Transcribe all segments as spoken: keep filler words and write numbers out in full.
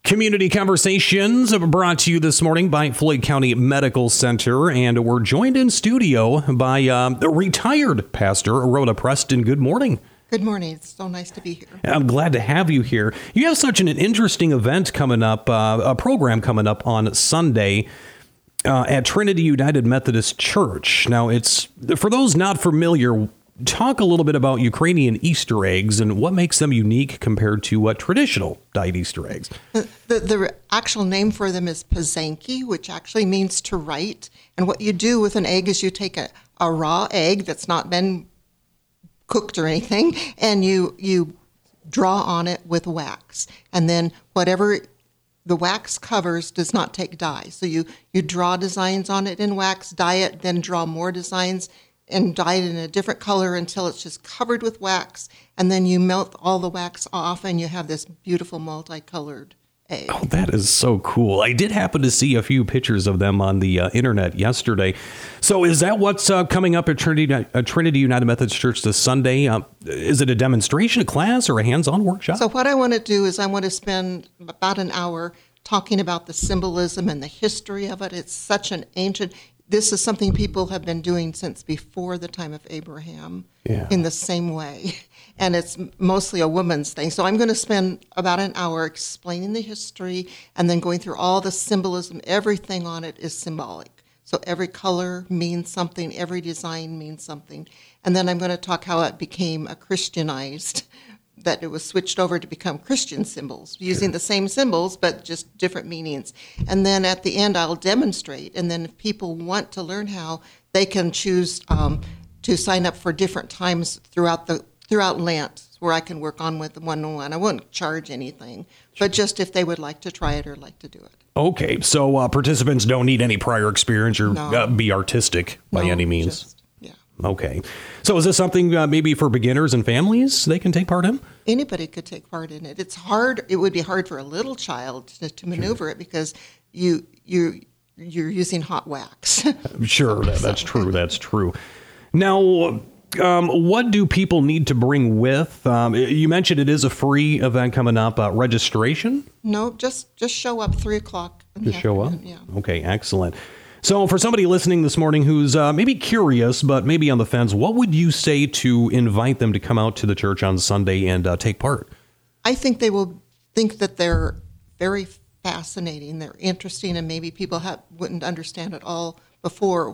Community Conversations are brought to you this morning by Floyd County Medical Center, and we're joined in studio by uh, the retired pastor, Rhoda Preston. Good morning. Good morning. It's so nice to be here. I'm glad to have you here. You have such an interesting event coming up, uh, a program coming up on Sunday uh, at Trinity United Methodist Church. Now, it's for those not familiar, talk a little bit about Ukrainian Easter eggs and what makes them unique compared to uh, traditional dyed Easter eggs. The, the, the actual name for them is pazanki, which actually means to write. And what you do with an egg is you take a, a raw egg that's not been cooked or anything, and you you draw on it with wax. And then whatever the wax covers does not take dye. So you, you draw designs on it in wax, dye it, then draw more designs and dye it in a different color until it's just covered with wax, and then you melt all the wax off, and you have this beautiful multicolored egg. Oh, that is so cool. I did happen to see a few pictures of them on the uh, internet yesterday. So is that what's uh, coming up at Trinity, uh, Trinity United Methodist Church this Sunday? Uh, is it a demonstration, a class, or a hands-on workshop? So what I want to do is I want to spend about an hour talking about the symbolism and the history of it. It's such an ancient... This is something people have been doing since before the time of Abraham, yeah, in the same way. And it's mostly a woman's thing. So I'm going to spend about an hour explaining the history and then going through all the symbolism. Everything on it is symbolic. So every color means something. Every design means something. And then I'm going to talk how it became a Christianized, that it was switched over to become Christian symbols, using the same symbols, but just different meanings. And then at the end, I'll demonstrate. And then if people want to learn how, they can choose um, to sign up for different times throughout the throughout Lent, where I can work on with one-on-one. I won't charge anything, but just if they would like to try it or like to do it. Okay, so uh, participants don't need any prior experience or no. uh, be artistic by no, any means. Just, yeah. Okay. So is this something uh, maybe for beginners and families they can take part in? Anybody could take part in it. It's hard. It would be hard for a little child to, to maneuver sure. it because you you you're using hot wax. Sure, that, that's true. That's true. Now, um, what do people need to bring with? Um, you mentioned it is a free event coming up. Uh, registration? No, just just show up three o'clock. In just the show up. Yeah. Okay, excellent. So for somebody listening this morning who's uh, maybe curious, but maybe on the fence, what would you say to invite them to come out to the church on Sunday and uh, take part? I think they will think that they're very fascinating. They're interesting, and maybe people have, wouldn't understand it all before,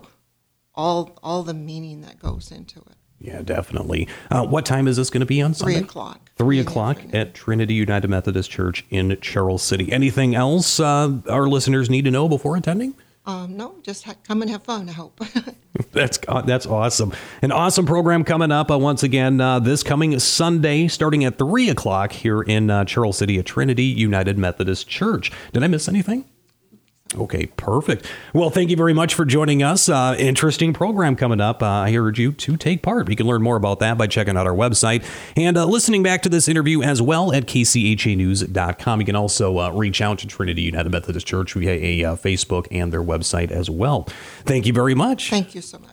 all all the meaning that goes into it. Yeah, definitely. Uh, what time is this going to be on Sunday? Three o'clock. Three o'clock at Trinity United Methodist Church in Charles City. Anything else uh, our listeners need to know before attending? Um, no, just ha- come and have fun, I hope. That's that's awesome. An awesome program coming up uh, once again uh, this coming Sunday, starting at three o'clock here in uh, Charles City at Trinity United Methodist Church. Did I miss anything? Okay, perfect. Well, thank you very much for joining us. Uh, interesting program coming up. Uh, I urge you to take part. You can learn more about that by checking out our website and uh, listening back to this interview as well at k c h a news dot com. You can also uh, reach out to Trinity United Methodist Church via a uh, Facebook and their website as well. Thank you very much. Thank you so much.